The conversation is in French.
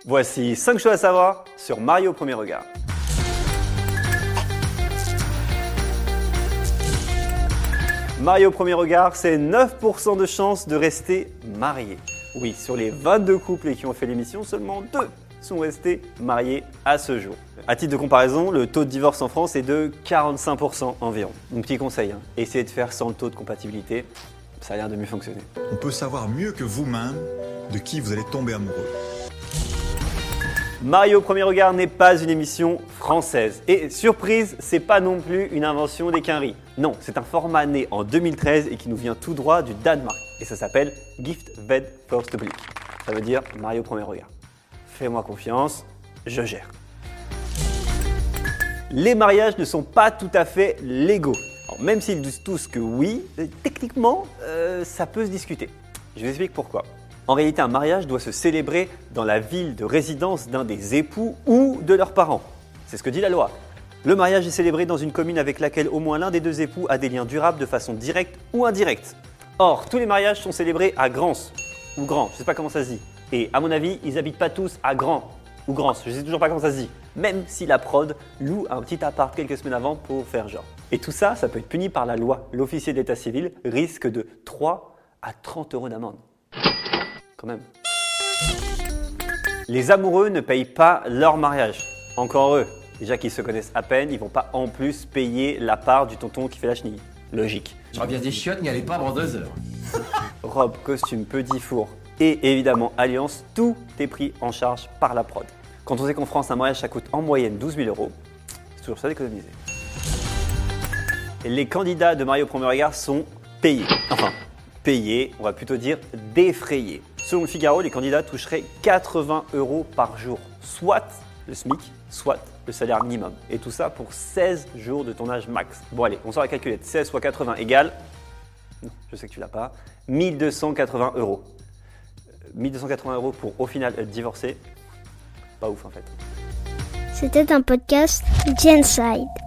Voici 5 choses à savoir sur marier au premier regard. Marier au premier regard, c'est 9% de chance de rester marié. Oui, sur les 22 couples qui ont fait l'émission, seulement 2 sont restés mariés à ce jour. À titre de comparaison, le taux de divorce en France est de 45% environ. Donc petit conseil, essayez de faire sans le taux de compatibilité, ça a l'air de mieux fonctionner. On peut savoir mieux que vous-même de qui vous allez tomber amoureux. Marier au premier regard n'est pas une émission française. Et surprise, c'est pas non plus une invention des Quinri. Non, c'est un format né en 2013 et qui nous vient tout droit du Danemark. Et ça s'appelle Gift ved første blik. Ça veut dire marier au premier regard. Fais-moi confiance, je gère. Les mariages ne sont pas tout à fait légaux. Alors, même s'ils disent tous que oui, techniquement, ça peut se discuter. Je vous explique pourquoi. En réalité, un mariage doit se célébrer dans la ville de résidence d'un des époux ou de leurs parents. C'est ce que dit la loi. Le mariage est célébré dans une commune avec laquelle au moins l'un des deux époux a des liens durables de façon directe ou indirecte. Or, tous les mariages sont célébrés à Grans ou Grand, je ne sais pas comment ça se dit. Et à mon avis, ils n'habitent pas tous à Grand ou Grans, je ne sais toujours pas comment ça se dit. Même si la prod loue un petit appart quelques semaines avant pour faire genre. Et tout ça, ça peut être puni par la loi. L'officier d'état civil risque de 3 à 30 € d'amende. Quand même. Les amoureux ne payent pas leur mariage. Encore eux. Déjà qu'ils se connaissent à peine, ils vont pas en plus payer la part du tonton qui fait la chenille. Logique. Je reviens des chiottes, n'y allez pas avant 2 heures. Robe, costume, petit four et évidemment alliance, tout est pris en charge par la prod. Quand on sait qu'en France, un mariage ça coûte en moyenne 12 000 €, c'est toujours ça d'économiser. Les candidats de marier au premier regard sont payés. Enfin, payés, on va plutôt dire défrayés. Selon le Figaro, les candidats toucheraient 80 € par jour, soit le SMIC, soit le salaire minimum. Et tout ça pour 16 jours de tournage max. Bon allez, on sort la calculette. 16 fois 80 égale, non, je sais que tu l'as pas, 1280 €. 1280 € pour au final être divorcé, pas ouf en fait. C'était un podcast Genside.